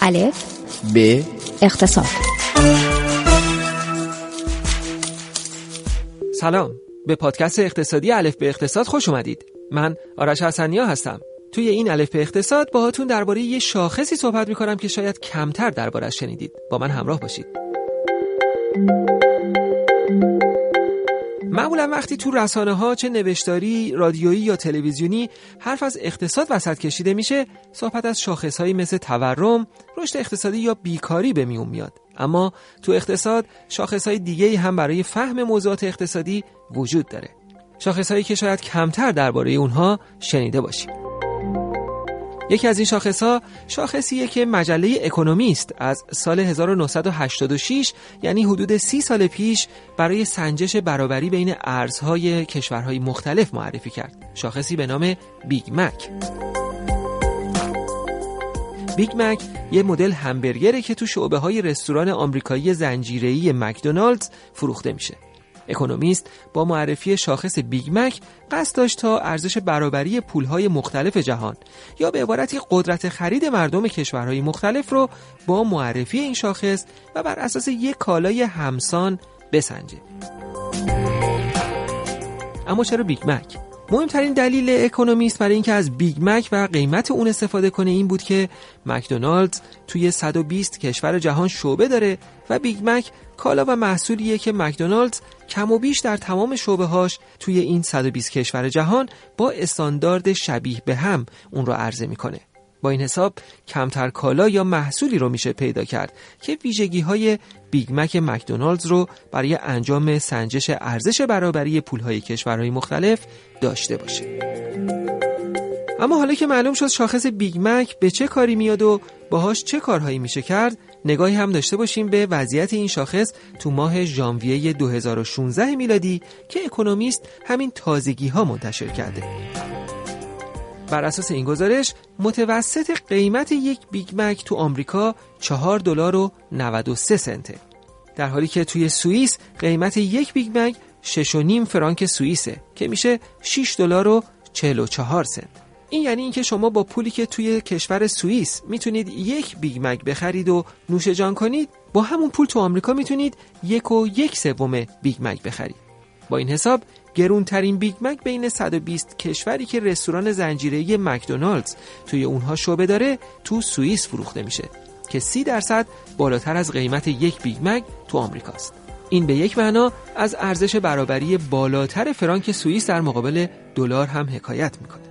الف ب اقتصاد. سلام، به پادکست اقتصادی الف به اقتصاد خوش اومدید. من آرش حسنیا هستم. توی این الف به اقتصاد باهاتون درباره یه شاخصی صحبت می‌کنم که شاید کمتر درباره‌اش شنیدید. با من همراه باشید. معمولا وقتی تو رسانه‌ها چه نوشتاری، رادیویی یا تلویزیونی حرف از اقتصاد وسط کشیده میشه، صحبت از شاخص‌هایی مثل تورم، رشد اقتصادی یا بیکاری به میون میاد. اما تو اقتصاد شاخص‌های دیگه‌ای هم برای فهم موضوعات اقتصادی وجود داره. شاخص‌هایی که شاید کمتر درباره اونها شنیده باشید. یکی از این شاخص‌ها شاخصیه که مجله اکونومیست از سال 1986 یعنی حدود 30 سال پیش برای سنجش برابری بین ارزهای کشورهای مختلف معرفی کرد. شاخصی به نام بیگ مک. بیگ مک یه مدل همبرگره که تو شعبه‌های رستوران آمریکایی زنجیره‌ای مکدونالدز فروخته میشه. اکونومیست با معرفی شاخص بیگ مک قصد داشت تا ارزش برابری پولهای مختلف جهان یا به عبارتی قدرت خرید مردم کشورهای مختلف رو با معرفی این شاخص و بر اساس یک کالای همسان بسنجه. اما چرا بیگ مک؟ مهمترین دلیل اکونومیست برای اینکه از بیگ مک و قیمت اون استفاده کنه این بود که مکدونالدز توی 120 کشور جهان شعبه داره و بیگ مک کالا و محصولیه که مکدونالدز کم و بیش در تمام شعبه‌هاش توی این 120 کشور جهان با استاندارد شبیه به هم اون رو عرضه میکنه. با این حساب کمتر کالا یا محصولی رو میشه پیدا کرد که ویژگی‌های بیگ مک مکدونالدز رو برای انجام سنجش ارزش برابری پولهای کشورهای مختلف داشته باشه. اما حالا که معلوم شد شاخص بیگ مک به چه کاری میاد و باهاش چه کارهایی میشه کرد، نگاهی هم داشته باشیم به وضعیت این شاخص تو ماه ژانویه 2016 میلادی که اکونومیست همین تازگی‌ها منتشر کرده. بر اساس این گزارش متوسط قیمت یک بیگ مک تو آمریکا $4.93 در حالی که توی سوئیس قیمت یک بیگ مک 6.5 فرانک سوئیسه که میشه $6.44. این یعنی اینکه شما با پولی که توی کشور سوئیس میتونید یک بیگ مک بخرید و نوش جان کنید، با همون پول تو آمریکا میتونید 1.1 بیگ مک بخرید. با این حساب گرونترین بیگ مک بین 120 کشوری که رستوران زنجیره‌ای مکدونالدز توی اونها شعبه داره تو سوئیس فروخته میشه که 30% بالاتر از قیمت یک بیگ مک تو آمریکاست. این به یک معنا از ارزش برابری بالاتر فرانک سوئیس در مقابل دلار هم حکایت میکنه.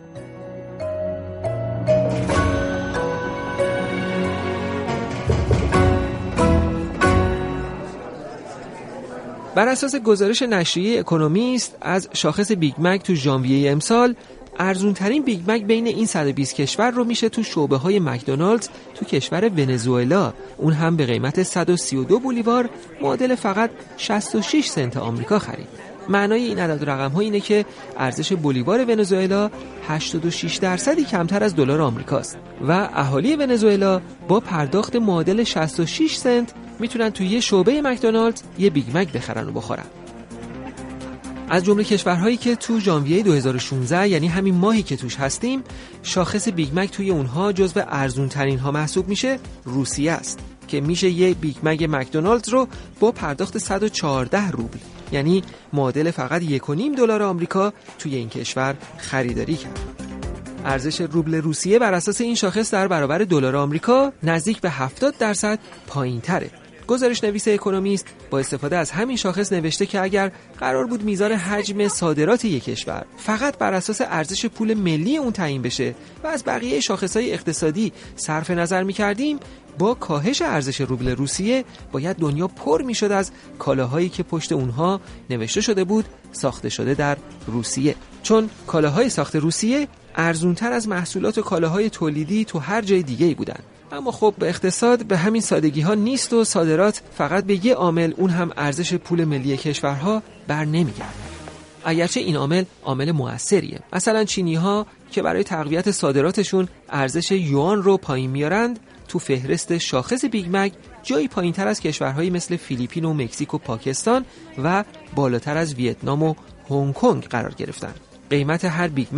بر اساس گزارش نشریه اکونومیست از شاخص بیگ مک تو ژانویه امسال، ارزونترین بیگ مک بین این 120 کشور رو میشه تو شعبه‌های مکدونالدز تو کشور ونزوئلا، اون هم به قیمت 132 بولیوار معادل فقط 66 سنت آمریکا خرید. معنای این عدد و رقم‌ها اینه که ارزش بولیوار ونزوئلا 86% کمتر از دلار آمریکاست و اهالی ونزوئلا با پرداخت معادل 66 سنت میتونن توی یه شعبه مکدونالدز یه بیگ مک بخرن و بخورن. از جمله کشورهایی که تو ژانویه 2016 یعنی همین ماهی که توش هستیم، شاخص بیگ مک توی اونها جزو ارزونترین ها محسوب میشه روسیه است که میشه یه بیگ مک مکدونالدز رو با پرداخت 114 روبل یعنی معادل فقط 1.5 دلار آمریکا توی این کشور خریداری کرد. ارزش روبل روسیه بر اساس این شاخص در برابر دلار آمریکا نزدیک به 70% پایین‌تره. گزارش نویس اکونومیست با استفاده از همین شاخص نوشته که اگر قرار بود میزان حجم صادرات یک کشور فقط بر اساس ارزش پول ملی اون تعیین بشه و از بقیه شاخص‌های اقتصادی صرف نظر می‌کردیم، با کاهش ارزش روبل روسیه باید دنیا پر می‌شد از کالاهایی که پشت اونها نوشته شده بود ساخته شده در روسیه، چون کالاهای ساخته روسیه ارزونتر از محصولات و کالاهای تولیدی تو هر جای دیگه‌ای بودن. اما خب به اقتصاد به همین سادگی ها نیست و صادرات فقط به یه عامل، اون هم ارزش پول ملی کشورها، بر نمیگرده. اگرچه این عامل موثریه. مثلا چینی ها که برای تقویت صادراتشون ارزش یوان رو پایین میارند، تو فهرست شاخص بیگ مک جایی پایینتر از کشورهایی مثل فیلیپین و مکزیک و پاکستان و بالاتر از ویتنام و هنگ کنگ قرار گرفتن. قیمت هر بیگ مک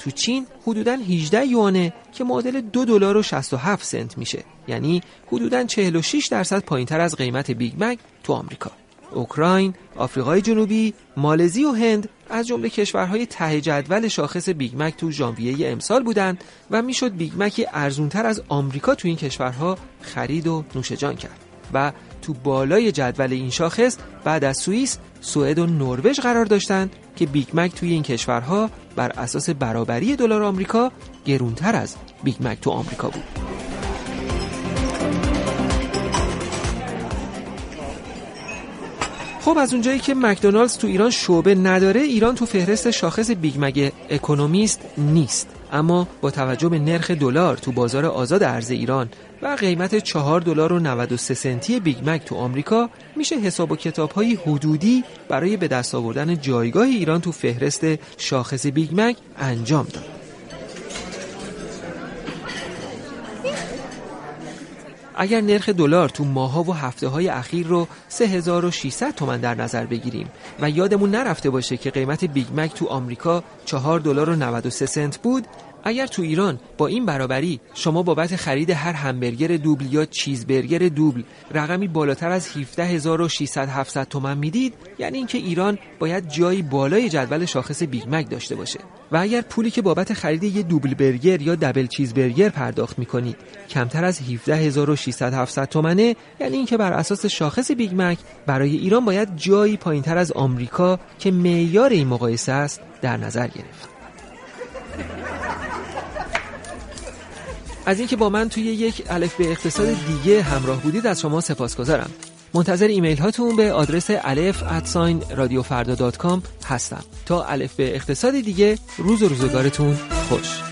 تو چین حدوداً 18 یوانه که معادل $2.67 میشه، یعنی حدوداً 46% پایینتر از قیمت بیگ مک تو آمریکا. اوکراین، آفریقای جنوبی، مالزی و هند از جمله کشورهای ته جدول شاخص بیگ مک تو ژانویه امسال بودند و میشد بیگ مک ارزونتر از آمریکا تو این کشورها خرید و نوش جان کرد. و تو بالای جدول این شاخص بعد از سوئیس، سوئد و نروژ قرار داشتند که بیگ مک توی این کشورها بر اساس برابری دلار آمریکا گرونتر از بیگ مک تو آمریکا بود. خب از اونجایی که مکدونالدز تو ایران شعبه نداره، ایران تو فهرست شاخص بیگ مک اکونومیست نیست. اما با توجه به نرخ دلار تو بازار آزاد ارز ایران و قیمت $4.93 بیگ مک تو آمریکا، میشه حساب و کتاب‌های حدودی برای به دست آوردن جایگاه ایران تو فهرست شاخص بیگ مک انجام داد. اگر نرخ دلار تو ماه‌ها و هفته‌های اخیر رو 3600 تومان در نظر بگیریم و یادمون نرفته باشه که قیمت بیگ مک تو آمریکا $4.93 بود، اگر تو ایران با این برابری شما بابت خرید هر همبرگر دوبل یا چیزبرگر دوبل رقمی بالاتر از 17600-700 تومان میدید، یعنی اینکه ایران باید جایی بالای جدول شاخص بیگ مک داشته باشه. و اگر پولی که بابت خرید یه دوبل برگر یا دبل چیزبرگر پرداخت میکنید کمتر از 17600-700 تومانه، یعنی اینکه بر اساس شاخص بیگ مک برای ایران باید جایی پایینتر از آمریکا که معیار این مقایسه است در نظر گرفت. از اینکه با من توی یک الف به اقتصاد دیگه همراه بودید از شما سپاسگزارم. منتظر ایمیل هاتون به آدرس alef@radiofarda.com هستم. تا الف به اقتصاد دیگه، روز و روزگارتون خوش.